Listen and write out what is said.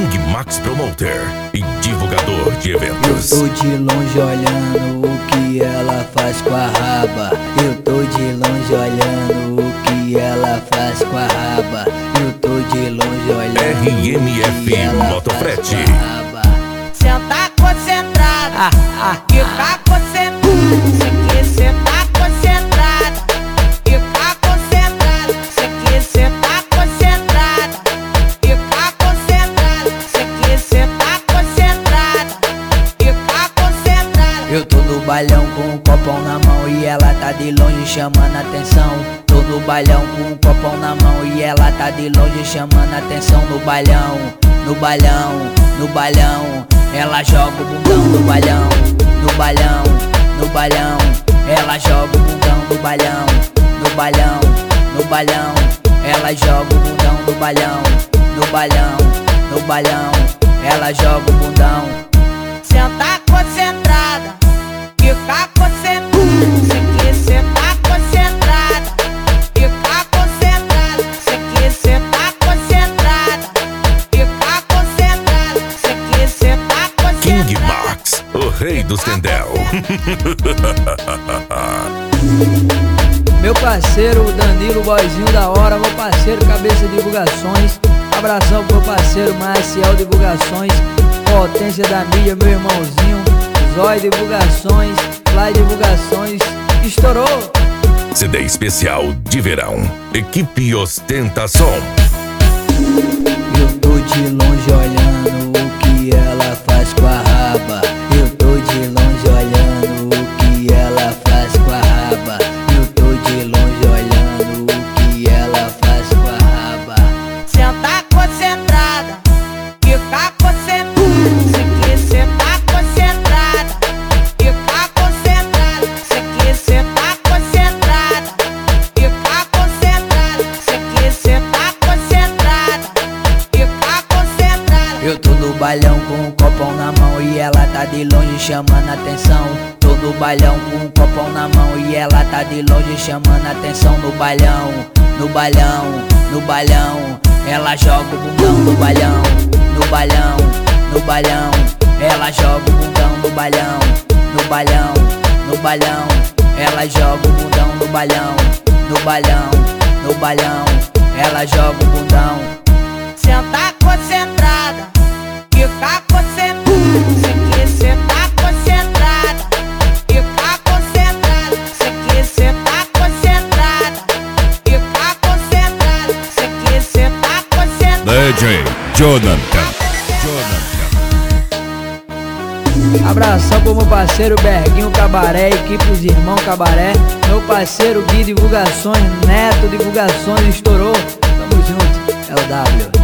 King Max Promoter e divulgador de eventos. Eu tô de longe olhando o que ela faz com a raba. Eu tô de longe olhando o que ela faz com a raba. Eu tô de longe olhando RMF Motofrete. Senta concentrada, fica concentrada. Cê que cê tá concentrada, fica concentrada. Cê que cê tá concentrada, fica concentrada. Cê que cê tá concentrada, fica concentrada. Eu tô no bailão com um copão na mão e ela tá de longe chamando atenção. Tô no bailão com um copão na mão e ela tá de longe chamando atenção. No bailão, no bailão, no bailão, ela joga o bundão no bailão. No bailão, no bailão, ela joga o bundão no bailão. No bailão, no bailão, ela joga o bundão no bailão. No bailão, no bailão, ela joga o bundão. Senta concentrada, fica concentrada. Cê que cê tá concentrada, fica concentrada. Cê que cê tá concentrada, fica concentrada. Cê que cê tá concentrada. King Max, o rei dos tendel. Meu parceiro Danilo, boyzinho da hora. Meu parceiro Cabeça Divulgações. Abração pro meu parceiro Maciel Divulgações. Potência da mídia, meu irmãozinho. Zói Divulgações, Fly Divulgações. Estourou! CD especial de verão. Equipe Ostentação. Eu tô de longe olhando o que ela faz com a raba. Eu tô de longe olhando o que ela faz com a raba. Eu tô de longe olhando o que ela faz com a raba. Senta concentrada, fica concentrada. Cê que cê tá concentrada, fica concentrada. Cê que cê tá concentrada, fica concentrada. Cê que cê tá concentrada, fica concentrada. Eu tô no bailão com um copão na mão e ela tá de longe chamando atenção. Tô no bailão com um copão na mão e ela tá de longe chamando atenção. No bailão, no bailão, no bailão, ela joga o bundão no bailão. No bailão, no bailão, ela joga o bundão no bailão. No bailão, no bailão, ela joga o bundão no bailão. No bailão, no bailão, ela joga o bundão. Senta concentrada, fica concentrada. Cê que cê tá concentrada, fica concentrada. Cê que cê tá concentrada, fica concentrada. Cê que cê tá concentrada. DJ Jonathan. Abração pro meu parceiro Berguinho Cabaré, equipe dos Irmãos Cabaré. Meu parceiro Gui Divulgações, Neto Divulgações. Estourou, tamo junto, LW.